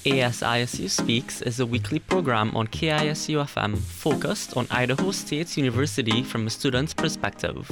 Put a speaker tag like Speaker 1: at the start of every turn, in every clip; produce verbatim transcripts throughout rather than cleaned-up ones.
Speaker 1: ASISU Speaks is a weekly program on K I S U F M focused on Idaho State University from a student's perspective.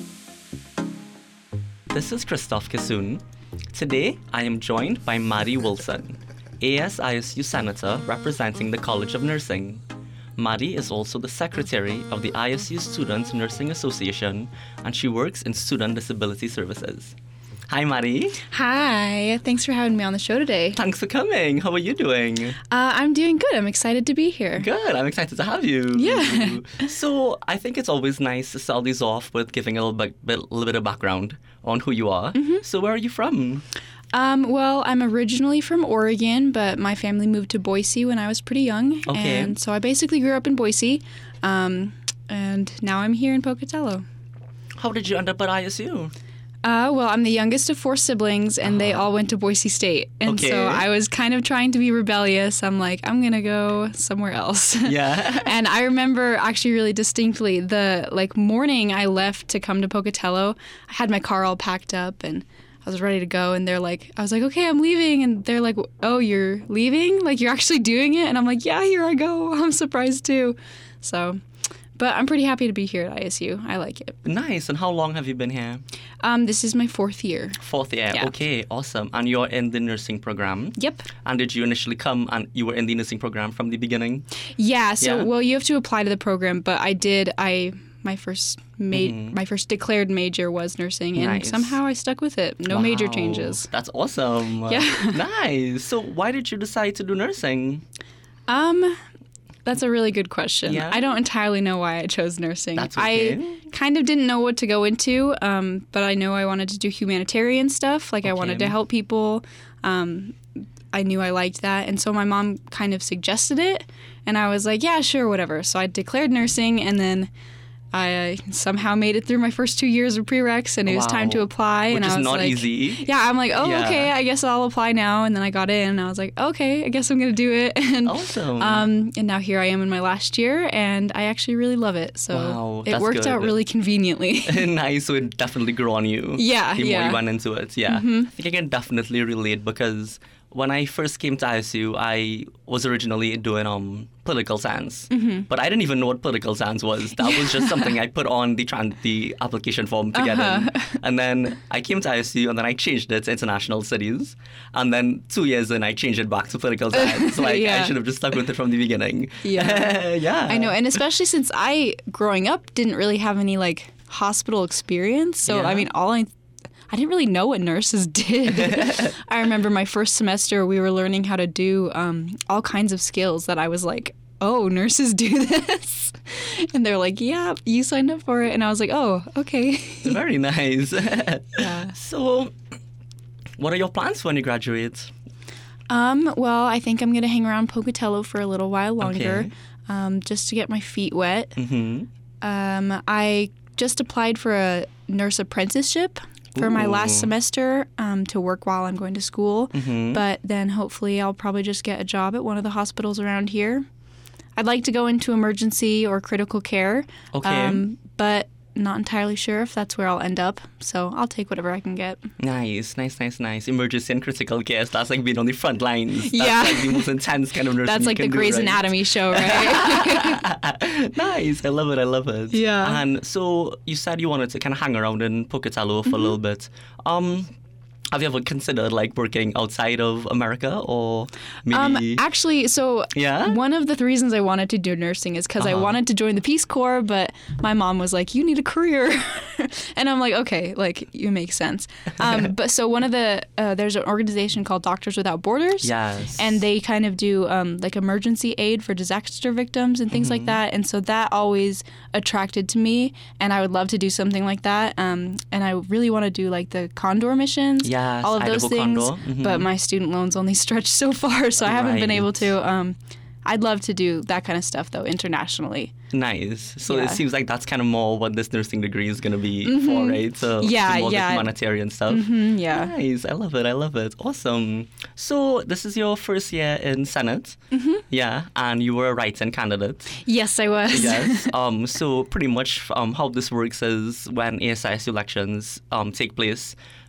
Speaker 1: This is Christoph Kissoon. Today, I am joined by Maddie Wilson, ASISU Senator representing the College of Nursing. Maddie is also the secretary of the I S U Student Nursing Association, and she works in Student Disability Services. Hi, Maddie.
Speaker 2: Hi. Thanks for having me on the show today.
Speaker 1: Thanks for coming. How are you doing?
Speaker 2: Uh, I'm doing good. I'm excited to be here.
Speaker 1: Good. I'm excited to have you.
Speaker 2: Yeah.
Speaker 1: So I think it's always nice to start these off with giving a little bit, bit, little bit of background on who you are. Mm-hmm. So where are you from?
Speaker 2: Um, well, I'm originally from Oregon, but my family moved to Boise when I was pretty young.
Speaker 1: Okay.
Speaker 2: And so I basically grew up in Boise, um, and now I'm here in Pocatello.
Speaker 1: How did you end up at I S U?
Speaker 2: Uh, well, I'm the youngest of four siblings, and uh-huh. they all went to Boise State. And
Speaker 1: okay.
Speaker 2: so I was kind of trying to be rebellious. I'm like, I'm going to go somewhere else.
Speaker 1: Yeah.
Speaker 2: And I remember actually really distinctly the like morning I left to come to Pocatello, I had my car all packed up, and I was ready to go. And they're like, I was like, okay, I'm leaving. And they're like, oh, you're leaving? Like, you're actually doing it? And I'm like, yeah, here I go. I'm surprised too. So... But I'm pretty happy to be here at I S U. I like it.
Speaker 1: Nice. And how long have you been here?
Speaker 2: Um, this is my fourth year.
Speaker 1: Fourth year.
Speaker 2: Yeah.
Speaker 1: Okay, awesome. And you're in the nursing program?
Speaker 2: Yep.
Speaker 1: And did you initially come and you were in the nursing program from the beginning?
Speaker 2: Yeah. So,
Speaker 1: yeah.
Speaker 2: well, you have to apply to the program, but I did. I my first made mm-hmm. my first declared major was nursing, and
Speaker 1: nice.
Speaker 2: somehow I stuck with it. No
Speaker 1: wow.
Speaker 2: major changes.
Speaker 1: That's awesome.
Speaker 2: Yeah.
Speaker 1: Nice. So, why did you decide to do nursing?
Speaker 2: Um. That's a really good question.
Speaker 1: Yeah.
Speaker 2: I don't entirely know why I chose nursing.
Speaker 1: That's okay.
Speaker 2: I kind of didn't know what to go into, um, but I know I wanted to do humanitarian stuff. Like, okay. I wanted to help people. Um, I knew I liked that. And so my mom kind of suggested it, and I was like, yeah, sure, whatever. So I declared nursing, and then I somehow made it through my first two years of prereqs, and it was
Speaker 1: wow.
Speaker 2: time to apply.
Speaker 1: Which
Speaker 2: and
Speaker 1: is
Speaker 2: I was
Speaker 1: not
Speaker 2: like,
Speaker 1: easy.
Speaker 2: Yeah, I'm like, oh,
Speaker 1: yeah.
Speaker 2: okay, I guess I'll apply now. And then I got in, and I was like, okay, I guess I'm going to do it. And,
Speaker 1: awesome.
Speaker 2: Um, and now here I am in my last year, and I actually really love it. So
Speaker 1: wow,
Speaker 2: it worked
Speaker 1: good.
Speaker 2: out really conveniently.
Speaker 1: Nice, so it definitely grew on you.
Speaker 2: Yeah,
Speaker 1: the
Speaker 2: yeah.
Speaker 1: more you went into it, yeah.
Speaker 2: Mm-hmm.
Speaker 1: I think I can definitely relate because when I first came to I S U, I was originally doing um political science, mm-hmm. but I didn't even know what political science was. That was just something I put on the tran- the application form to get uh-huh. in. And then I came to I S U, and then I changed it to international studies. And then two years in, I changed it back to political science. Like,
Speaker 2: yeah.
Speaker 1: I should have just stuck with it from the beginning.
Speaker 2: Yeah.
Speaker 1: yeah.
Speaker 2: I know, and especially since I, growing up, didn't really have any, like, hospital experience. So,
Speaker 1: yeah.
Speaker 2: I mean, all I... I didn't really know what nurses did. I remember my first semester, we were learning how to do um, all kinds of skills that I was like, oh, nurses do this? And they're like, yeah, you signed up for it. And I was like, oh, okay.
Speaker 1: Very nice.
Speaker 2: Yeah.
Speaker 1: So, what are your plans when you graduate?
Speaker 2: Um, well, I think I'm going to hang around Pocatello for a little while longer,
Speaker 1: okay.
Speaker 2: um, just to get my feet wet.
Speaker 1: Mm-hmm.
Speaker 2: Um, I just applied for a nurse apprenticeship for
Speaker 1: Ooh.
Speaker 2: my last semester um, to work while I'm going to school.
Speaker 1: Mm-hmm.
Speaker 2: But then hopefully I'll probably just get a job at one of the hospitals around here. I'd like to go into emergency or critical care.
Speaker 1: Okay.
Speaker 2: Um, but not entirely sure if that's where I'll end up. So I'll take whatever I can get.
Speaker 1: Nice, nice, nice, nice. Emergency and critical care. That's like being on the front lines. That's
Speaker 2: yeah.
Speaker 1: like the most intense kind of nursing.
Speaker 2: That's like
Speaker 1: you can
Speaker 2: the Grey's
Speaker 1: do, right?
Speaker 2: Anatomy show, right?
Speaker 1: Nice. I love it. I love it.
Speaker 2: Yeah.
Speaker 1: And so you said you wanted to kind of hang around in Pocatello for mm-hmm. a little bit. Um, Have you ever considered like working outside of America or maybe?
Speaker 2: Um, actually, so
Speaker 1: yeah?
Speaker 2: one of the th- reasons I wanted to do nursing is because uh-huh. I wanted to join the Peace Corps, but my mom was like, you need a career. And I'm like, okay, like, you make sense. Um, but so one of the, uh, there's an organization called Doctors Without Borders.
Speaker 1: Yes.
Speaker 2: And they kind of do um, like emergency aid for disaster victims and things mm-hmm. like that. And so that always attracted to me, and I would love to do something like that. Um, and I really want to do like the Condor missions.
Speaker 1: Yes,
Speaker 2: all of those
Speaker 1: Idaho
Speaker 2: things,
Speaker 1: mm-hmm.
Speaker 2: but my student loans only stretch so far, so I haven't
Speaker 1: right.
Speaker 2: been able to. Um, I'd love to do that kind of stuff, though, internationally.
Speaker 1: Nice. So
Speaker 2: yeah.
Speaker 1: it seems like that's kind of more what this nursing degree is going to be
Speaker 2: mm-hmm.
Speaker 1: for, right? So
Speaker 2: yeah,
Speaker 1: more
Speaker 2: yeah.
Speaker 1: the humanitarian stuff.
Speaker 2: Mm-hmm, yeah.
Speaker 1: Nice. I love it. I love it. Awesome. So this is your first year in Senate.
Speaker 2: Mm-hmm.
Speaker 1: Yeah. And you were a write-in candidate.
Speaker 2: Yes, I was.
Speaker 1: Yes. Um. So pretty much um, how this works is when A S I S elections um, take place,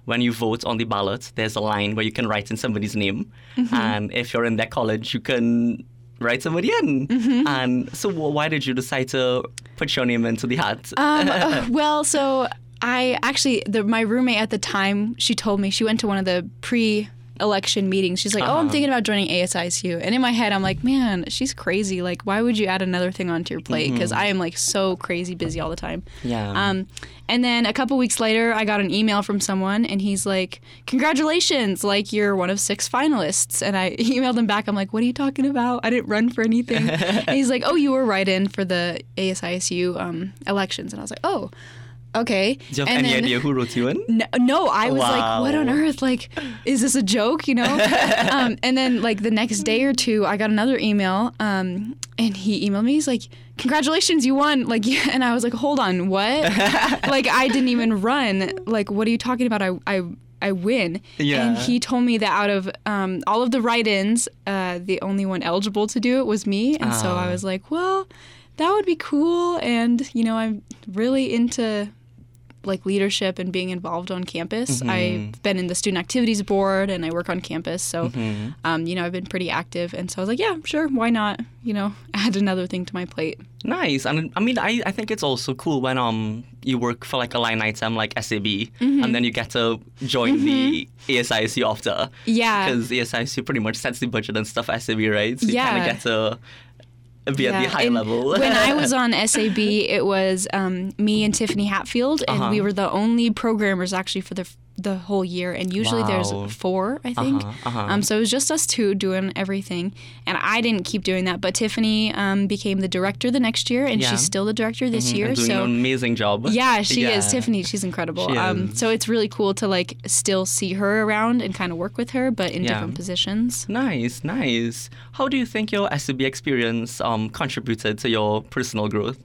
Speaker 1: when you vote on the ballot, there's a line where you can write in somebody's name. Mm-hmm. And if you're in their college, you can write somebody in. Mm-hmm. And so why did you decide to put your name into the hat?
Speaker 2: Um, uh, well, so I actually, the, my roommate at the time, she told me, she went to one of the pre- election meetings. She's like, uh-huh. oh, I'm thinking about joining A S I S U. And in my head, I'm like, man, she's crazy. Like, why would you add another thing onto your plate? Because mm-hmm. I am like so crazy busy all the time.
Speaker 1: Yeah.
Speaker 2: Um, and then a couple weeks later, I got an email from someone and he's like, congratulations, like you're one of six finalists. And I emailed him back. I'm like, what are you talking about? I didn't run for anything. And he's like, oh, you were right in for the A S I S U um, elections. And I was like, oh, okay.
Speaker 1: Do you have
Speaker 2: and
Speaker 1: any
Speaker 2: then,
Speaker 1: idea who wrote you in?
Speaker 2: No, no I was
Speaker 1: wow.
Speaker 2: like, what on earth? Like, is this a joke, you know? um, and then, like, the next day or two, I got another email, um, and he emailed me. He's like, congratulations, you won. Like, and I was like, hold on, what? Like, I didn't even run. Like, what are you talking about? I, I, I win.
Speaker 1: Yeah.
Speaker 2: And he told me that out of um, all of the write-ins, uh, the only one eligible to do it was me. And uh. so I was like, well, that would be cool. And, you know, I'm really into like leadership and being involved on campus. Mm-hmm. I've been in the student activities board and I work on campus. So, mm-hmm. um, you know, I've been pretty active. And so I was like, yeah, sure, why not, you know, add another thing to my plate.
Speaker 1: Nice. And I mean, I, I think it's also cool when um you work for like a line item like S A B mm-hmm. and then you get to join mm-hmm. the A S I S U after.
Speaker 2: Yeah.
Speaker 1: Because A S I S U pretty much sets the budget and stuff S A B, right? So you
Speaker 2: yeah.
Speaker 1: kind of get to be
Speaker 2: yeah.
Speaker 1: at the high
Speaker 2: and
Speaker 1: level.
Speaker 2: When I was on S A B, it was um, me and Tiffany Hatfield, and uh-huh. we were the only programmers actually for the the whole year. And usually
Speaker 1: wow.
Speaker 2: there's four, I think.
Speaker 1: Uh-huh. Uh-huh.
Speaker 2: Um, so it was just us two doing everything. And I didn't keep doing that, but Tiffany um, became the director the next year, and yeah. she's still the director this
Speaker 1: mm-hmm.
Speaker 2: year.
Speaker 1: And doing
Speaker 2: so
Speaker 1: an amazing job.
Speaker 2: Yeah, she
Speaker 1: yeah.
Speaker 2: is. Tiffany, she's incredible.
Speaker 1: She
Speaker 2: um,
Speaker 1: is.
Speaker 2: So it's really cool to like still see her around and kind of work with her, but in
Speaker 1: yeah.
Speaker 2: different positions.
Speaker 1: Nice, nice. How do you think your S A B experience um, contributed to your personal growth?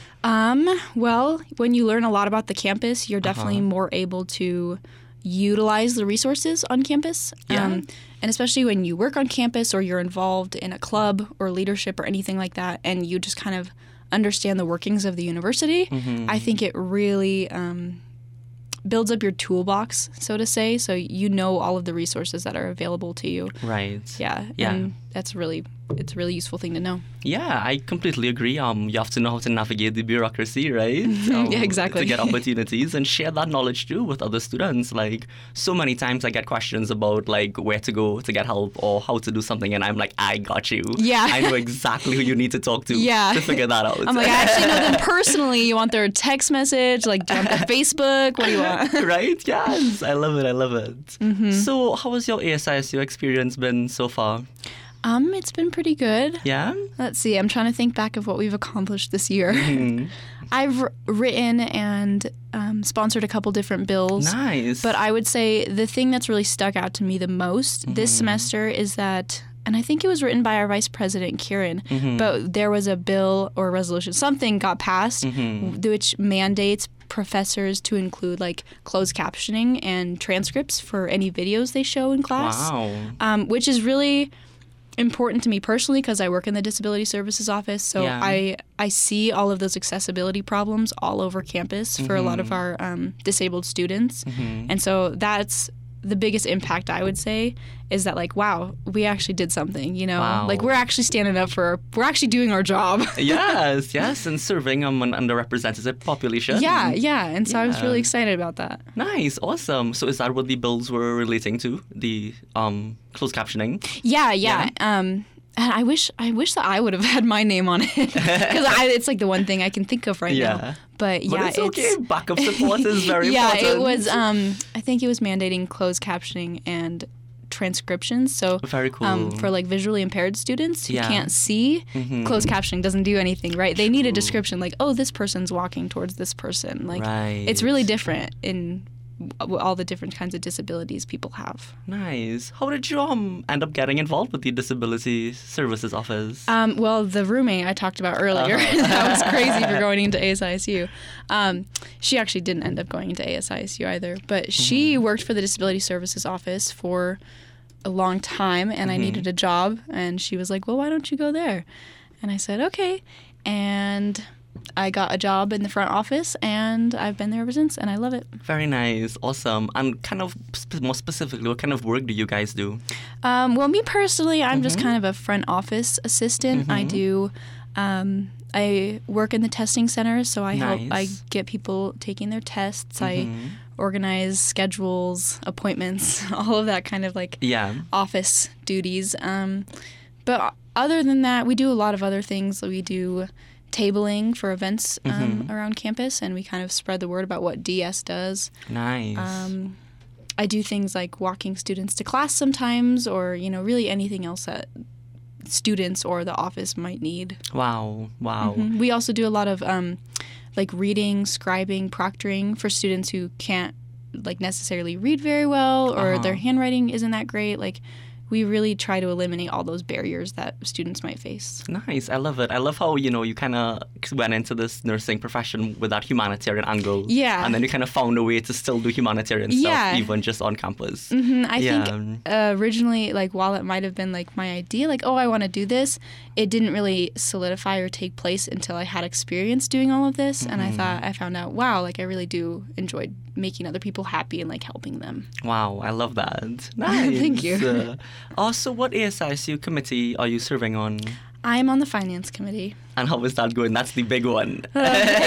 Speaker 2: Um, well, when you learn a lot about the campus, you're definitely uh-huh. more able to utilize the resources on campus.
Speaker 1: Yeah.
Speaker 2: Um, and especially when you work on campus or you're involved in a club or leadership or anything like that, and you just kind of understand the workings of the university, mm-hmm. I think it really um, builds up your toolbox, so to say, so you know all of the resources that are available to you.
Speaker 1: Right.
Speaker 2: Yeah.
Speaker 1: Yeah.
Speaker 2: And that's really, it's a really useful thing to know.
Speaker 1: Yeah, I completely agree. Um, you have to know how to navigate the bureaucracy, right? Um,
Speaker 2: yeah, exactly.
Speaker 1: To get opportunities and share that knowledge too with other students. Like, so many times I get questions about like where to go to get help or how to do something, and I'm like, I got you.
Speaker 2: Yeah.
Speaker 1: I know exactly who you need to talk to
Speaker 2: yeah.
Speaker 1: to figure that out.
Speaker 2: I'm like, I actually know them personally. You want their text message, like jump on Facebook? What do you want?
Speaker 1: Right? Yes. I love it. I love it.
Speaker 2: Mm-hmm.
Speaker 1: So, how has your A S I S U experience been so far?
Speaker 2: Um, it's been pretty good.
Speaker 1: Yeah?
Speaker 2: Let's see. I'm trying to think back of what we've accomplished this year.
Speaker 1: Mm-hmm.
Speaker 2: I've r- written and um, sponsored a couple different bills.
Speaker 1: Nice.
Speaker 2: But I would say the thing that's really stuck out to me the most mm-hmm. this semester is that, and I think it was written by our Vice President, Kieran, mm-hmm. but there was a bill or resolution, something got passed, mm-hmm. which mandates professors to include like closed captioning and transcripts for any videos they show in class.
Speaker 1: Wow.
Speaker 2: Um, which is really important to me personally because I work in the Disability Services Office, so
Speaker 1: yeah.
Speaker 2: I I see all of those accessibility problems all over campus for mm-hmm. a lot of our um, disabled students, mm-hmm. and so that's the biggest impact I would say is that like, wow, we actually did something, you know,
Speaker 1: wow.
Speaker 2: like we're actually standing up for, we're actually doing our job.
Speaker 1: yes, yes, and serving um, an underrepresented population.
Speaker 2: Yeah, yeah, and so
Speaker 1: yeah.
Speaker 2: I was really excited about that.
Speaker 1: Nice, awesome. So is that what the bills were relating to, the um, closed captioning?
Speaker 2: Yeah, yeah. yeah. Um, and I wish I wish that I would have had my name on it because it's like the one thing I can think of right
Speaker 1: yeah.
Speaker 2: now. But yeah,
Speaker 1: but it's,
Speaker 2: it's
Speaker 1: okay. Backup support is very
Speaker 2: yeah,
Speaker 1: important.
Speaker 2: Yeah, it was. Um, I think it was mandating closed captioning and transcriptions. So
Speaker 1: very cool.
Speaker 2: Um, for like visually impaired students who
Speaker 1: yeah.
Speaker 2: can't see, mm-hmm. closed captioning doesn't do anything, right? They
Speaker 1: True.
Speaker 2: need a description like, oh, this person's walking towards this person. Like,
Speaker 1: right.
Speaker 2: it's really different in all the different kinds of disabilities people have.
Speaker 1: Nice. How did you um end up getting involved with the Disability Services Office?
Speaker 2: Um, well, the roommate I talked about earlier, uh-huh. that was crazy for going into A S I S U. Um, she actually didn't end up going into A S I S U either, but mm-hmm. she worked for the Disability Services Office for a long time, and mm-hmm. I needed a job, and she was like, well, why don't you go there? And I said, okay. And I got a job in the front office, and I've been there ever since, and I love it.
Speaker 1: Very nice. Awesome. And kind of sp- more specifically, what kind of work do you guys do?
Speaker 2: Um, well, me personally, I'm mm-hmm. just kind of a front office assistant. Mm-hmm. I do... Um, I work in the testing center, so I nice. help. I get people taking their tests. Mm-hmm. I organize schedules, appointments, all of that kind of like
Speaker 1: yeah.
Speaker 2: office duties. Um, but other than that, we do a lot of other things. We do tabling for events um, mm-hmm. around campus, and we kind of spread the word about what D S does.
Speaker 1: Nice.
Speaker 2: Um, I do things like walking students to class sometimes, or you know, really anything else that students or the office might need.
Speaker 1: Wow, wow.
Speaker 2: Mm-hmm. We also do a lot of um, like reading, scribing, proctoring for students who can't like necessarily read very well or uh-huh. their handwriting isn't that great. Like we really try to eliminate all those barriers that students might face.
Speaker 1: Nice. I love it. I love how, you know, you kind of went into this nursing profession with that humanitarian angle.
Speaker 2: Yeah.
Speaker 1: And then you kind of found a way to still do humanitarian
Speaker 2: yeah.
Speaker 1: stuff, even just on campus.
Speaker 2: Mm-hmm. I
Speaker 1: yeah.
Speaker 2: think uh, originally, like, while it might have been, like, my idea, like, oh, I want to do this, it didn't really solidify or take place until I had experience doing all of this. Mm-hmm. And I thought, I found out, wow, like, I really do enjoy making other people happy and, like, helping them.
Speaker 1: Wow. I love that. Nice.
Speaker 2: Thank you.
Speaker 1: Uh, also, what A S I S U committee are you serving on?
Speaker 2: I'm on the finance committee.
Speaker 1: And how is that going? That's the big one.
Speaker 2: Uh,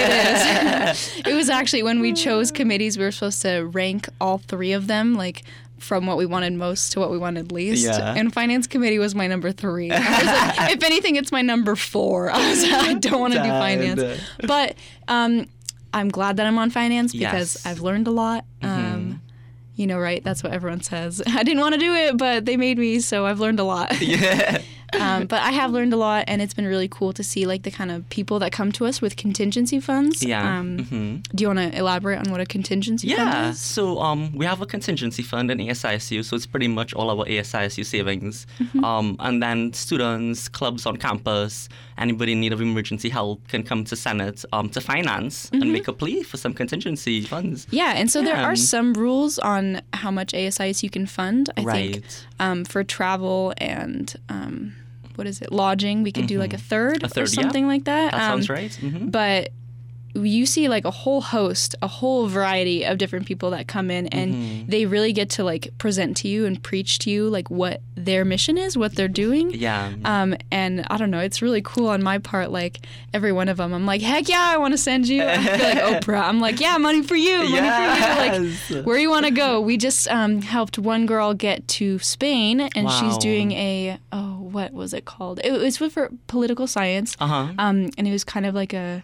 Speaker 2: it is. It was actually when we chose committees, we were supposed to rank all three of them, like from what we wanted most to what we wanted least.
Speaker 1: Yeah.
Speaker 2: And finance committee was my number three. I was like, if anything, it's my number four. I was like, I don't want to do finance. But um, I'm glad that I'm on finance because
Speaker 1: yes.
Speaker 2: I've learned a lot.
Speaker 1: Mm-hmm.
Speaker 2: Um, You know, right? That's what everyone says. I didn't want to do it, but they made me, so I've learned a lot.
Speaker 1: Yeah.
Speaker 2: um, but I have learned a lot, and it's been really cool to see, like, the kind of people that come to us with contingency funds.
Speaker 1: Yeah.
Speaker 2: Um,
Speaker 1: mm-hmm.
Speaker 2: Do you want to elaborate on what a contingency
Speaker 1: yeah.
Speaker 2: fund is?
Speaker 1: So um, we have a contingency fund in A S I S U, so it's pretty much all our A S I S U savings.
Speaker 2: Mm-hmm.
Speaker 1: Um, and then students, clubs on campus, anybody in need of emergency help can come to Senate um, to finance mm-hmm. and make a plea for some contingency funds.
Speaker 2: Yeah, and so
Speaker 1: yeah.
Speaker 2: there are some rules on how much A S I S U can fund. I
Speaker 1: right.
Speaker 2: think um, for travel and um, what is it, lodging, we could mm-hmm. do like a third,
Speaker 1: a third
Speaker 2: or something
Speaker 1: yeah.
Speaker 2: like that.
Speaker 1: That
Speaker 2: um,
Speaker 1: sounds right. Mm-hmm.
Speaker 2: But you see like a whole host, a whole variety of different people that come in, and
Speaker 1: mm-hmm.
Speaker 2: they really get to like present to you and preach to you like what their mission is, what they're doing.
Speaker 1: Yeah.
Speaker 2: Um, and I don't know, it's really cool on my part. Like every one of them, I'm like, heck yeah, I want to send you. I feel like Oprah. I'm like, yeah, money for you, money
Speaker 1: yes.
Speaker 2: for you. Like where you want to go. We just um, helped one girl get to Spain, and
Speaker 1: wow.
Speaker 2: she's doing a oh, what was it called? It was for political science.
Speaker 1: Uh-huh.
Speaker 2: Um, and it was kind of like a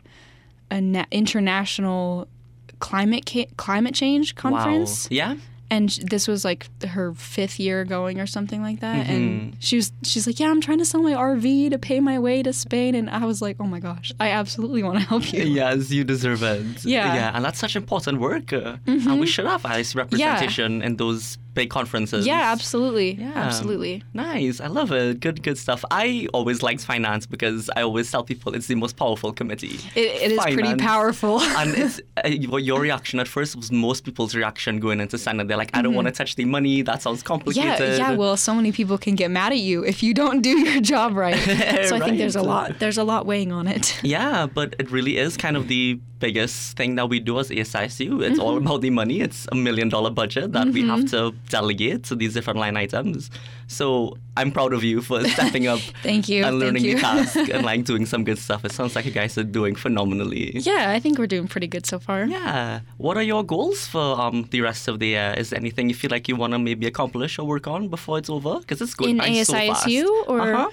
Speaker 2: a na- international climate ca- climate change conference.
Speaker 1: Wow. Yeah.
Speaker 2: And sh- this was like her fifth year going or something like that.
Speaker 1: Mm-hmm.
Speaker 2: And she was, she's like, yeah, I'm trying to sell my R V to pay my way to Spain. And I was like, oh my gosh, I absolutely want to help you.
Speaker 1: Yes, you deserve it.
Speaker 2: Yeah.
Speaker 1: Yeah, and that's such important work. Uh,
Speaker 2: mm-hmm.
Speaker 1: And we should have I S representation yeah. in those big conferences.
Speaker 2: Yeah, absolutely.
Speaker 1: Yeah.
Speaker 2: Absolutely.
Speaker 1: Nice. I love it. Good, good stuff. I always liked finance because I always tell people it's the most powerful committee.
Speaker 2: It, it is
Speaker 1: finance.
Speaker 2: pretty powerful.
Speaker 1: And it's uh, your reaction at first was most people's reaction going into Senate. They're like, I don't mm-hmm. want to touch the money. That sounds complicated.
Speaker 2: Yeah, yeah. Well, so many people can get mad at you if you don't do your job right. So I
Speaker 1: right.
Speaker 2: think there's a lot. There's a lot weighing on it.
Speaker 1: Yeah, but it really is kind of the biggest thing that we do as A S I S U. It's mm-hmm. all about the money. It's a million dollar budget that mm-hmm. we have to delegate to these different line items. So I'm proud of you for stepping up
Speaker 2: Thank you.
Speaker 1: and learning
Speaker 2: Thank you.
Speaker 1: the task and like doing some good stuff. It sounds like you guys are doing phenomenally.
Speaker 2: Yeah, I think we're doing pretty good so far.
Speaker 1: Yeah. What are your goals for um, the rest of the year? Is there anything you feel like you want to maybe accomplish or work on before it's over? Because it's going
Speaker 2: in
Speaker 1: by
Speaker 2: A S I S U
Speaker 1: so fast.
Speaker 2: or
Speaker 1: uh-huh.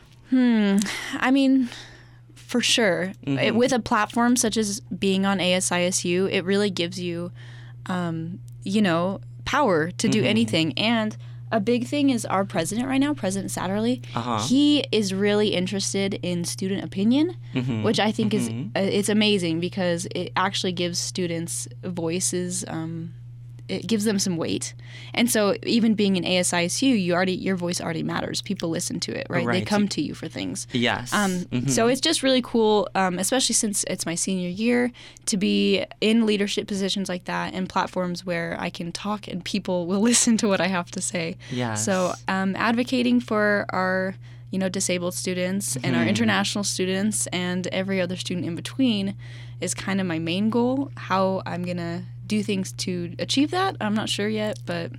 Speaker 2: hmm, I mean. For sure.
Speaker 1: Mm-hmm.
Speaker 2: It, with a platform such as being on A S I S U, it really gives you, um, you know, power to do mm-hmm. anything. And a big thing is our president right now, President Satterley,
Speaker 1: uh-huh.
Speaker 2: he is really interested in student opinion,
Speaker 1: mm-hmm.
Speaker 2: which I think
Speaker 1: mm-hmm.
Speaker 2: is uh, it's amazing because it actually gives students voices. Um, it gives them some weight. And so even being in A S I S U, you already your voice already matters. People listen to it, right?
Speaker 1: right.
Speaker 2: They come to you for things.
Speaker 1: Yes.
Speaker 2: Um,
Speaker 1: mm-hmm.
Speaker 2: So it's just really cool, um, especially since it's my senior year, to be in leadership positions like that and platforms where I can talk and people will listen to what I have to say.
Speaker 1: Yes.
Speaker 2: So um, advocating for our you know, disabled students and our international students and every other student in between is kind of my main goal. How I'm going to do things to achieve that, I'm not sure yet, but,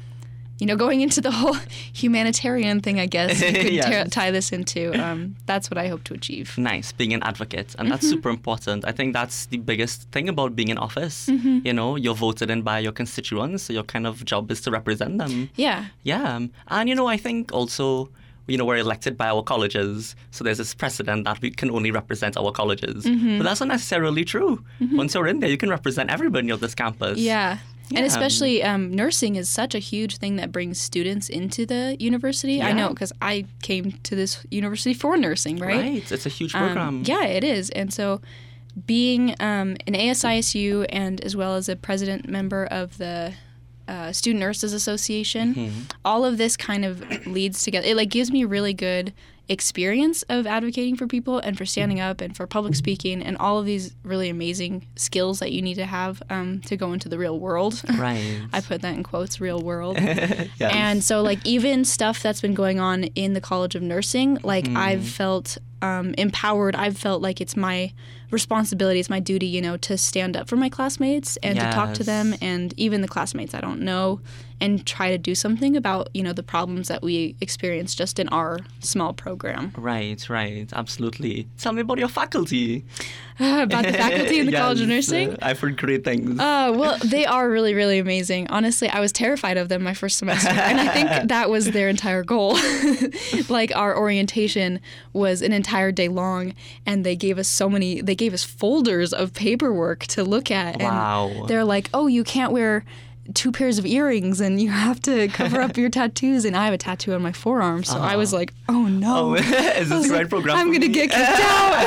Speaker 2: you know, going into the whole humanitarian thing, I guess, you could
Speaker 1: Yes.
Speaker 2: t- tie this into, um, that's what I hope to achieve.
Speaker 1: Nice, being an advocate. And that's super important. I think that's the biggest thing about being in office.
Speaker 2: Mm-hmm.
Speaker 1: You know, you're voted in by your constituents, so your kind of job is to represent them.
Speaker 2: Yeah.
Speaker 1: Yeah. And, you know, I think also, you know, we're elected by our colleges, so there's this precedent that we can only represent our colleges.
Speaker 2: Mm-hmm.
Speaker 1: But that's not necessarily true. Once you're in there, you can represent everybody of this campus.
Speaker 2: Yeah. And
Speaker 1: Yeah.
Speaker 2: especially um, nursing is such a huge thing that brings students into the university. I
Speaker 1: Yeah.
Speaker 2: know because I came to this university for nursing, right?
Speaker 1: Right. It's a huge
Speaker 2: Um,
Speaker 1: program.
Speaker 2: yeah, it is. And so being um, an A S I S U and as well as a president member of the uh, Student Nurses Association,
Speaker 1: Mm-hmm.
Speaker 2: all of this kind of leads together. It like gives me really good experience of advocating for people and for standing up and for public speaking and all of these really amazing skills that you need to have um, to go into the real world.
Speaker 1: Right.
Speaker 2: I put that in quotes, real world.
Speaker 1: Yes.
Speaker 2: And so, like, even stuff that's been going on in the College of Nursing, like, I've felt um, empowered. I've felt like it's my responsibility, it's my duty, you know, to stand up for my classmates and to talk to
Speaker 1: Yes.
Speaker 2: them and even the classmates I don't know and try to do something about, you know, the problems that we experience just in our small program.
Speaker 1: Right, right. Absolutely. Tell me about your faculty.
Speaker 2: About the faculty in the College of
Speaker 1: Yes,
Speaker 2: Nursing?
Speaker 1: uh, I've heard great things.
Speaker 2: Uh, well, they are really, really amazing. Honestly, I was terrified of them my first semester, and I think that was their entire goal. Like, our orientation was an entire day long, and they gave us so many, they gave us folders of paperwork to look at. And
Speaker 1: Wow.
Speaker 2: they're like, oh, you can't wear two pairs of earrings, and you have to cover up your tattoos. And I have a tattoo on my forearm, so I was like, oh no.
Speaker 1: Oh, is
Speaker 2: I
Speaker 1: this
Speaker 2: was
Speaker 1: the right
Speaker 2: like,
Speaker 1: program
Speaker 2: I'm
Speaker 1: for
Speaker 2: gonna
Speaker 1: me?
Speaker 2: get kicked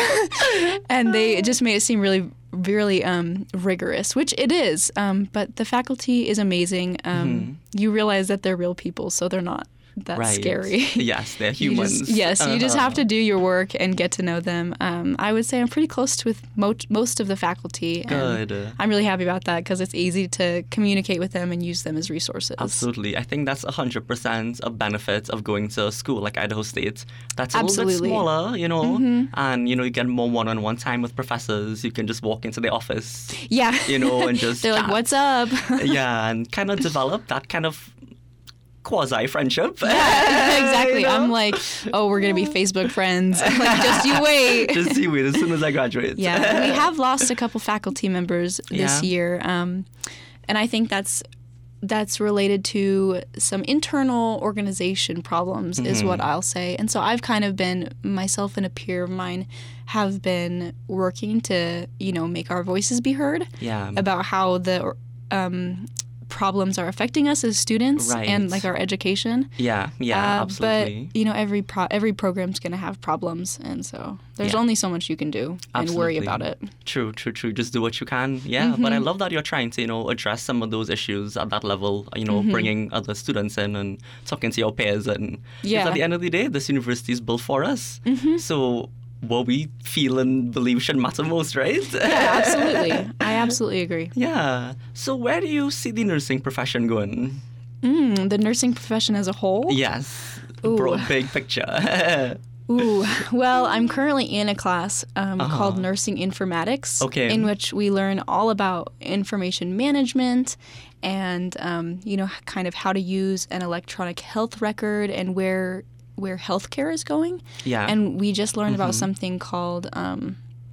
Speaker 2: out. And they just made it seem really, really um, rigorous, which it is. Um, but the faculty is amazing. Um, You realize that they're real people, so they're not that
Speaker 1: Right.
Speaker 2: scary.
Speaker 1: Yes, they're
Speaker 2: You
Speaker 1: humans.
Speaker 2: just, yes, you just
Speaker 1: Uh-huh.
Speaker 2: have to do your work and get to know them. Um, I would say I'm pretty close with mo- most of the faculty. And
Speaker 1: Good.
Speaker 2: I'm really happy about that because it's easy to communicate with them and use them as resources.
Speaker 1: Absolutely. I think that's one hundred percent a benefit of going to a school like Idaho State. That's a
Speaker 2: Absolutely.
Speaker 1: little bit smaller, you know, and, you know, you get more one-on-one time with professors. You can just walk into the office,
Speaker 2: Yeah.
Speaker 1: you know, and just
Speaker 2: They're like,
Speaker 1: chat.
Speaker 2: what's up?
Speaker 1: Yeah, and kind of develop that kind of quasi-friendship.
Speaker 2: Exactly.
Speaker 1: You know?
Speaker 2: I'm like, oh, we're going to be Facebook friends. I'm like, just you wait.
Speaker 1: Just you wait as soon as I graduate.
Speaker 2: Yeah, we have lost a couple faculty members this
Speaker 1: Yeah.
Speaker 2: year, um, and I think that's that's related to some internal organization problems, is what
Speaker 1: Mm-hmm.
Speaker 2: I'll say. And so I've kind of been, myself and a peer of mine, have been working to, you know, make our voices be heard
Speaker 1: Yeah.
Speaker 2: about how the um, problems are affecting us as students
Speaker 1: Right.
Speaker 2: and like our education.
Speaker 1: Yeah, yeah,
Speaker 2: Uh,
Speaker 1: absolutely.
Speaker 2: But you know, every pro- every program's gonna have problems, and so there's
Speaker 1: Yeah.
Speaker 2: only so much you can do and worry
Speaker 1: Absolutely.
Speaker 2: about it.
Speaker 1: True, true, true. Just do what you can. Yeah, but
Speaker 2: Mm-hmm.
Speaker 1: I love that you're trying to, you know, address some of those issues at that level, you know,
Speaker 2: Mm-hmm.
Speaker 1: bringing other students in and talking to your peers. And 'cause
Speaker 2: Yeah. Mm-hmm.
Speaker 1: at the end of the day, this university is built for us. So what we feel and believe should matter most, right?
Speaker 2: Yeah, absolutely. I absolutely agree.
Speaker 1: Yeah. So where do you see the nursing profession going?
Speaker 2: Mm, the nursing profession as a whole.
Speaker 1: Yes.
Speaker 2: Ooh.
Speaker 1: Broad, big picture.
Speaker 2: Ooh, well, I'm currently in a class um,
Speaker 1: Uh-huh.
Speaker 2: called Nursing Informatics,
Speaker 1: Okay.
Speaker 2: in which we learn all about information management and, um, you know, kind of how to use an electronic health record and where where healthcare is going.
Speaker 1: Yeah.
Speaker 2: And we just learned about
Speaker 1: Mhm.
Speaker 2: something called, um,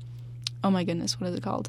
Speaker 2: oh my goodness, what is it called?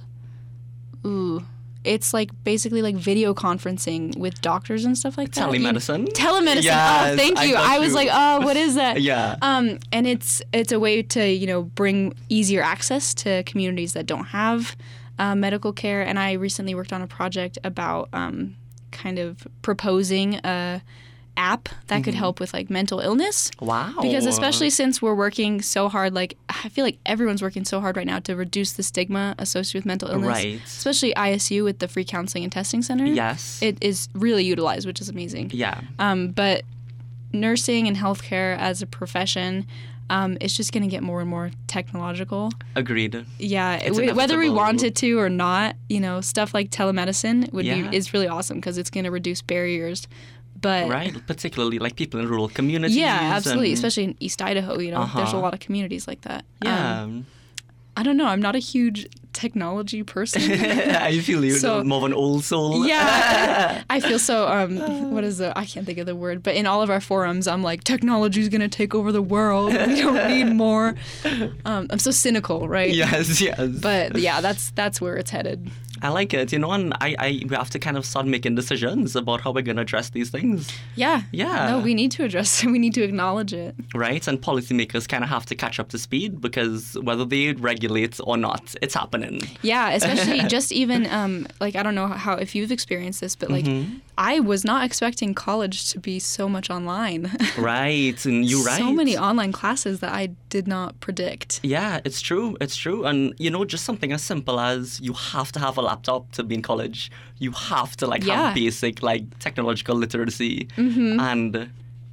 Speaker 2: Ooh. It's like basically like video conferencing with doctors and stuff like that. You-
Speaker 1: Telemedicine?
Speaker 2: Telemedicine.
Speaker 1: Yes,
Speaker 2: oh, thank
Speaker 1: I
Speaker 2: you.
Speaker 1: got
Speaker 2: I was
Speaker 1: you.
Speaker 2: like, oh, what is that?
Speaker 1: Yeah.
Speaker 2: Um, and it's it's a way to, you know, bring easier access to communities that don't have uh, medical care. And I recently worked on a project about um, kind of proposing a app that could help with like mental illness.
Speaker 1: Wow.
Speaker 2: Because especially since we're working so hard, like I feel like everyone's working so hard right now to reduce the stigma associated with mental illness.
Speaker 1: Right.
Speaker 2: Especially I S U with the Free Counseling and Testing Center.
Speaker 1: Yes.
Speaker 2: It is really utilized, which is amazing.
Speaker 1: yeah.
Speaker 2: Um, but nursing and healthcare as a profession, um, it's just going to get more and more technological.
Speaker 1: Agreed.
Speaker 2: Yeah,
Speaker 1: It's
Speaker 2: w- whether we
Speaker 1: inevitable.
Speaker 2: want it to or not, you know, stuff like telemedicine would
Speaker 1: Yeah.
Speaker 2: be is really awesome because it's going to reduce barriers. But
Speaker 1: right, particularly like people in rural communities.
Speaker 2: yeah, absolutely,
Speaker 1: and,
Speaker 2: especially in East Idaho. You know,
Speaker 1: Uh-huh.
Speaker 2: there's a lot of communities like that.
Speaker 1: yeah.
Speaker 2: Um, I don't know. I'm not a huge technology person.
Speaker 1: I feel you.
Speaker 2: So-
Speaker 1: more of an old soul.
Speaker 2: Yeah, I feel so. Um, what is the? I can't think of the word. But in all of our forums, I'm like, technology's gonna take over the world. We don't need more. Um, I'm so cynical, right?
Speaker 1: Yes, yes.
Speaker 2: But yeah, that's that's where it's headed.
Speaker 1: I like it, you know, and I, I we have to kind of start making decisions about how we're going to address these things,
Speaker 2: Yeah.
Speaker 1: Yeah.
Speaker 2: No, we need to address it. We need to acknowledge it.
Speaker 1: right? And policymakers kind of have to catch up to speed because whether they regulate or not, it's happening.
Speaker 2: Yeah, especially just even um, like I don't know how if you've experienced this, but like I was not expecting college to be so much online.
Speaker 1: Right, and you're right.
Speaker 2: So many online classes that I did not predict.
Speaker 1: Yeah, it's true. It's true. And, you know, just something as simple as you have to have a laptop to be in college. You have to, like,
Speaker 2: Yeah.
Speaker 1: have basic, like, technological literacy.
Speaker 2: Mm-hmm.
Speaker 1: And,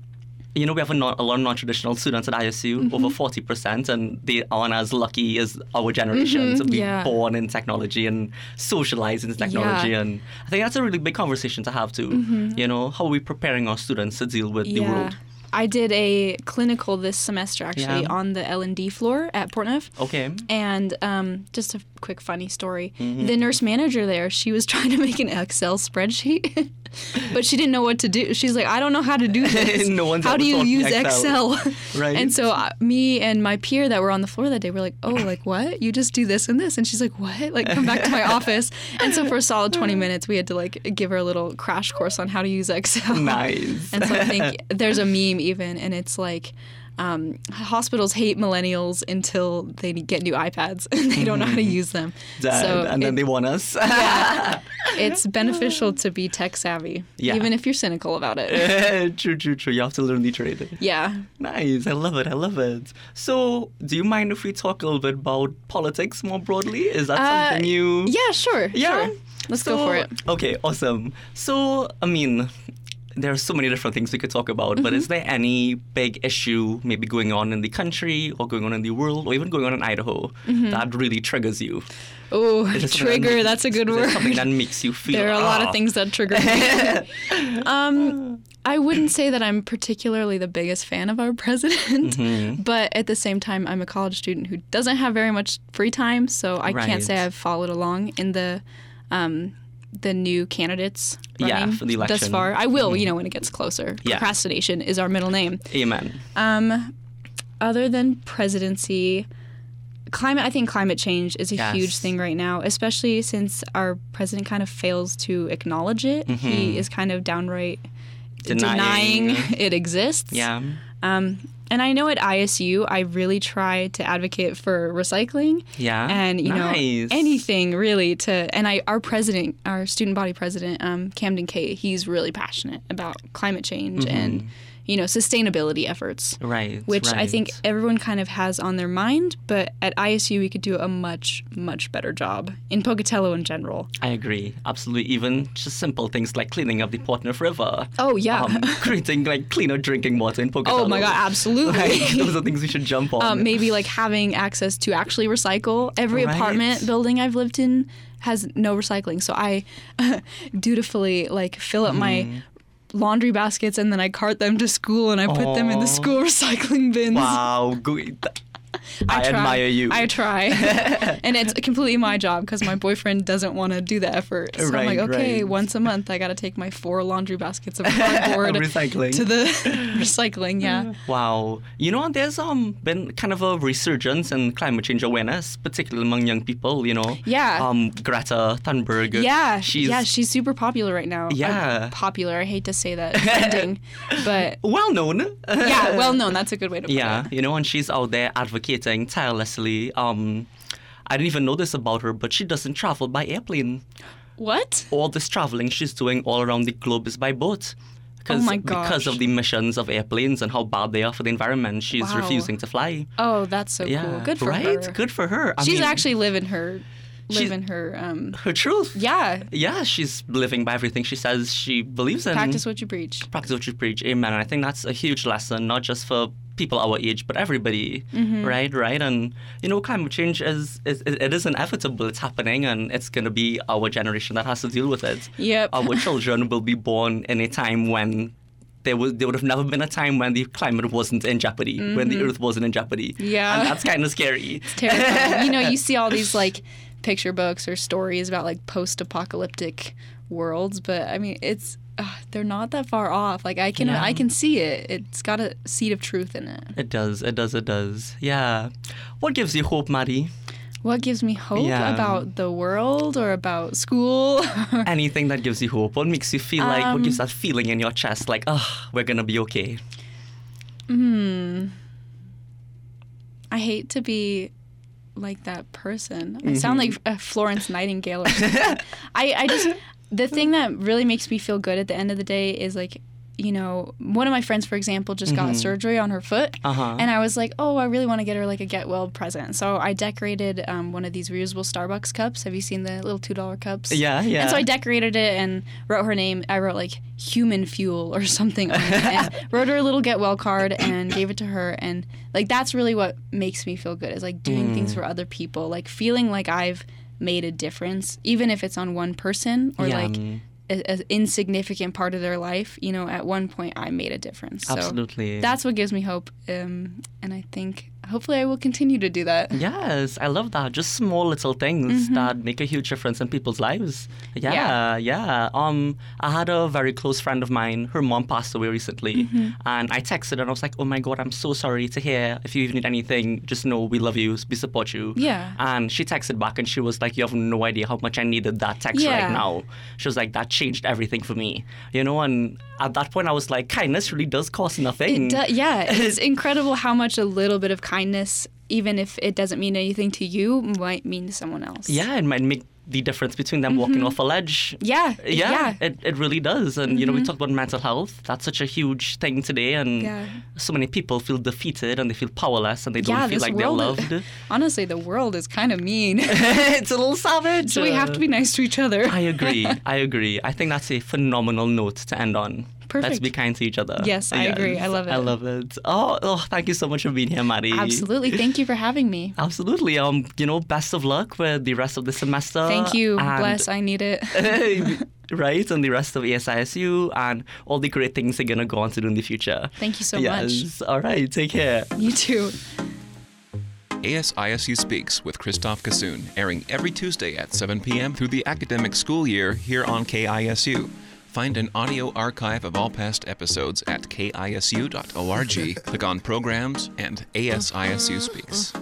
Speaker 1: you know, we have a, non- a lot of non-traditional students at I S U,
Speaker 2: Mm-hmm.
Speaker 1: over forty percent, and they aren't as lucky as our generation to be
Speaker 2: Mm-hmm. yeah.
Speaker 1: born in technology and socialize in technology.
Speaker 2: Yeah.
Speaker 1: And I think that's a really big conversation to have, too.
Speaker 2: Mm-hmm.
Speaker 1: You know, how are we preparing our students to deal with the
Speaker 2: Yeah.
Speaker 1: world?
Speaker 2: I did a clinical this semester actually
Speaker 1: Yeah.
Speaker 2: on the L and D floor at Portneuf.
Speaker 1: Okay.
Speaker 2: And um, just a quick funny story.
Speaker 1: Mm-hmm.
Speaker 2: The nurse manager there, she was trying to make an Excel spreadsheet, but she didn't know what to do. She's like, I don't know how to do this.
Speaker 1: No one's
Speaker 2: how
Speaker 1: ever
Speaker 2: do you
Speaker 1: taught me
Speaker 2: use
Speaker 1: Excel."
Speaker 2: Excel?
Speaker 1: Right.
Speaker 2: And so uh, me and my peer that were on the floor that day were like, oh, like what? You just do this and this. And she's like, what? Like come back to my office. And so for a solid twenty minutes, we had to like give her a little crash course on how to use Excel.
Speaker 1: Nice.
Speaker 2: And so I think there's a meme even, and it's like, um, hospitals hate millennials until they get new iPads and they don't know how to use them.
Speaker 1: Dad,
Speaker 2: so
Speaker 1: and then
Speaker 2: it-
Speaker 1: they want us.
Speaker 2: yeah, it's beneficial to be tech savvy,
Speaker 1: Yeah.
Speaker 2: even if you're cynical about it.
Speaker 1: True, true, true. You have to learn the trade.
Speaker 2: Yeah.
Speaker 1: Nice. I love it. I love it. So, do you mind if we talk a little bit about politics more broadly? Is that
Speaker 2: Uh,
Speaker 1: something you...
Speaker 2: Yeah, sure.
Speaker 1: Yeah?
Speaker 2: Sure. Let's
Speaker 1: So-
Speaker 2: go for it.
Speaker 1: Okay, awesome. So, I mean, there are so many different things we could talk about, but
Speaker 2: Mm-hmm.
Speaker 1: is there any big issue maybe going on in the country or going on in the world or even going on in Idaho
Speaker 2: Mm-hmm.
Speaker 1: that really triggers you?
Speaker 2: Oh,
Speaker 1: Is there something
Speaker 2: trigger.
Speaker 1: that-
Speaker 2: That's a good
Speaker 1: is there
Speaker 2: word.
Speaker 1: something that makes you feel...
Speaker 2: There are a lot
Speaker 1: "Ah."
Speaker 2: of things that trigger me. um, I wouldn't say that I'm particularly the biggest fan of our president,
Speaker 1: Mm-hmm.
Speaker 2: but at the same time, I'm a college student who doesn't have very much free time, so I
Speaker 1: Right.
Speaker 2: can't say I've followed along in the um, the new candidates
Speaker 1: Yeah,
Speaker 2: running
Speaker 1: for the
Speaker 2: thus
Speaker 1: election.
Speaker 2: far. I will, you know, when it gets closer.
Speaker 1: Yeah.
Speaker 2: Procrastination is our middle name.
Speaker 1: Amen.
Speaker 2: Um, other than presidency, climate, I think climate change is a
Speaker 1: Yes.
Speaker 2: huge thing right now, especially since our president kind of fails to acknowledge it. He is kind of downright
Speaker 1: Mm-hmm. Denying.
Speaker 2: denying, it exists.
Speaker 1: Yeah.
Speaker 2: Um, and I know at I S U, I really try to advocate for recycling
Speaker 1: Yeah.
Speaker 2: and you
Speaker 1: nice.
Speaker 2: know anything really to. And I, our president, our student body president, um, Camden Kay, he's really passionate about climate change and you know sustainability efforts.
Speaker 1: Right.
Speaker 2: Which I think
Speaker 1: right.
Speaker 2: everyone kind of has on their mind, but at I S U we could do a much, much better job in Pocatello in general.
Speaker 1: I agree. Absolutely. Even just simple things like cleaning up the Portneuf River.
Speaker 2: Oh, yeah.
Speaker 1: Um, creating like cleaner drinking water in Pocatello.
Speaker 2: Oh my God, absolutely.
Speaker 1: Like, those are things we should jump on.
Speaker 2: um, maybe like having access to actually recycle. Every
Speaker 1: Right.
Speaker 2: apartment building I've lived in has no recycling, so I dutifully like fill up my laundry baskets and then I cart them to school and I put them in the
Speaker 1: Aw.
Speaker 2: school recycling bins.
Speaker 1: Wow. Good. I,
Speaker 2: try.
Speaker 1: admire you.
Speaker 2: I try. And it's completely my job because my boyfriend doesn't want to do the effort. So I'm
Speaker 1: Right,
Speaker 2: like, okay,
Speaker 1: right.
Speaker 2: once a month I got to take my four laundry baskets of cardboard
Speaker 1: Recycling.
Speaker 2: to the recycling, yeah.
Speaker 1: Wow. You know, there's um been kind of a resurgence in climate change awareness, particularly among young people, you know.
Speaker 2: Yeah.
Speaker 1: Um, Greta Thunberg.
Speaker 2: Yeah,
Speaker 1: She's
Speaker 2: yeah, she's super popular right now.
Speaker 1: Yeah.
Speaker 2: Uh, popular, I hate to say that, trending, but
Speaker 1: well known.
Speaker 2: yeah, well known, that's a good way to put
Speaker 1: Yeah,
Speaker 2: it.
Speaker 1: you know, and she's out there advocating tirelessly. Um, I didn't even know this about her, but she doesn't travel by airplane.
Speaker 2: What?
Speaker 1: All this traveling she's doing all around the globe is by boat.
Speaker 2: Oh my
Speaker 1: Because
Speaker 2: gosh.
Speaker 1: of the emissions of airplanes and how bad they are for the environment, she's
Speaker 2: Wow.
Speaker 1: refusing to fly.
Speaker 2: Oh, that's so
Speaker 1: Yeah,
Speaker 2: cool. Good for
Speaker 1: right?
Speaker 2: her.
Speaker 1: Good for her. I
Speaker 2: She's
Speaker 1: mean,
Speaker 2: actually living her,
Speaker 1: She's-
Speaker 2: living her, um,
Speaker 1: her truth.
Speaker 2: yeah,
Speaker 1: Yeah, she's living by everything she says she believes in.
Speaker 2: practice what you preach.
Speaker 1: Practice what you preach. Amen. And I think that's a huge lesson, not just for people our age, but everybody.
Speaker 2: Mm-hmm.
Speaker 1: Right, right. And, you know, climate change is, is it is inevitable. It's happening, and it's going to be our generation that has to deal with it.
Speaker 2: Yep.
Speaker 1: Our children will be born in a time when there was there would have never been a time when the climate wasn't in jeopardy, mm-hmm. when the Earth wasn't in jeopardy.
Speaker 2: Yeah.
Speaker 1: And that's kind of scary.
Speaker 2: It's terrifying. You know, you see all these like picture books or stories about like post-apocalyptic worlds, but I mean, it's uh, they're not that far off. Like I can yeah. I can see it. It's got a seed of truth in it.
Speaker 1: It does. It does. It does. Yeah. What gives you hope, Maddie?
Speaker 2: What gives me hope
Speaker 1: yeah.
Speaker 2: about the world or about school?
Speaker 1: Anything that gives you hope. What makes you feel like, um, what gives that feeling in your chest like, oh, we're going to be okay?
Speaker 2: Hmm. I hate to be like that person. I mm-hmm. sound like uh, Florence Nightingale or something. I, I just, the thing that really makes me feel good at the end of the day is like, you know, one of my friends, for example, just got mm-hmm. surgery on her foot.
Speaker 1: Uh-huh.
Speaker 2: And I was like, oh, I really want to get her like a get well present. So I decorated um, one of these reusable Starbucks cups. Have you seen the little two dollar cups?
Speaker 1: Yeah, yeah.
Speaker 2: And so I decorated it and wrote her name. I wrote like human fuel or something on it. And wrote her a little get well card and gave it to her. And like that's really what makes me feel good is like doing mm. things for other people. Like feeling like I've made a difference, even if it's on one person or
Speaker 1: yeah.
Speaker 2: like an insignificant part of their life. You know, at one point I made a difference. So
Speaker 1: absolutely.
Speaker 2: That's what gives me hope. Um, and I think hopefully I will continue to do that.
Speaker 1: Yes, I love that. Just small little things mm-hmm. that make a huge difference in people's lives. Yeah, yeah, yeah. Um, I had a very close friend of mine. Her mom passed away recently. Mm-hmm. And I texted her and I was like, oh my God, I'm so sorry to hear. If you even need anything, just know we love you. We support you.
Speaker 2: Yeah.
Speaker 1: And she texted back and she was like, you have no idea how much I needed that text
Speaker 2: yeah.
Speaker 1: right now. She was like, that changed everything for me. You know, and at that point I was like, kindness really does cost nothing.
Speaker 2: It do- yeah, it's incredible how much a little bit of kindness, even if it doesn't mean anything to you, might mean to someone else.
Speaker 1: Yeah, it might make the difference between them mm-hmm. walking off a ledge.
Speaker 2: Yeah,
Speaker 1: yeah,
Speaker 2: yeah.
Speaker 1: It, it really does. And, mm-hmm. you know, we talked about mental health. That's such a huge thing today. And
Speaker 2: yeah.
Speaker 1: so many people feel defeated and they feel powerless and they don't
Speaker 2: yeah,
Speaker 1: feel like they're loved.
Speaker 2: Is, honestly, the world is kind of mean.
Speaker 1: It's a little savage.
Speaker 2: So we have to be nice to each other.
Speaker 1: I agree. I agree. I think that's a phenomenal note to end on.
Speaker 2: Perfect.
Speaker 1: Let's be kind to each other.
Speaker 2: Yes, I yes, agree. I love it.
Speaker 1: I love it. Oh, oh, thank you so much for being here, Maddie.
Speaker 2: Absolutely. Thank you for having me.
Speaker 1: Absolutely. Um, you know, best of luck with the rest of the semester.
Speaker 2: Thank you. Bless. I need it.
Speaker 1: Right, and the rest of A S I S U and all the great things you're going to go on to do in the future.
Speaker 2: Thank you so
Speaker 1: yes.
Speaker 2: much.
Speaker 1: All right. Take care.
Speaker 2: You too.
Speaker 3: A S I S U Speaks with Christoph Kassoun, airing every Tuesday at seven p.m. through the academic school year here on K I S U. Find an audio archive of all past episodes at K I S U dot org. Click on Programs and A S I S U Speaks.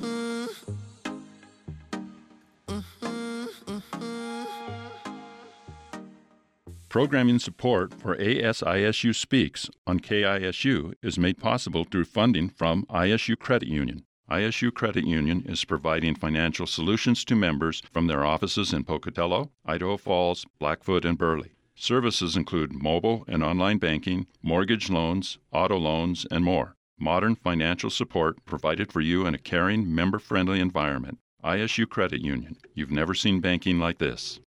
Speaker 4: Programming support for A S I S U Speaks on K I S U is made possible through funding from I S U Credit Union. I S U Credit Union is providing financial solutions to members from their offices in Pocatello, Idaho Falls, Blackfoot, and Burley. Services include mobile and online banking, mortgage loans, auto loans, and more. Modern financial support provided for you in a caring, member-friendly environment. I S U Credit Union. You've never seen banking like this.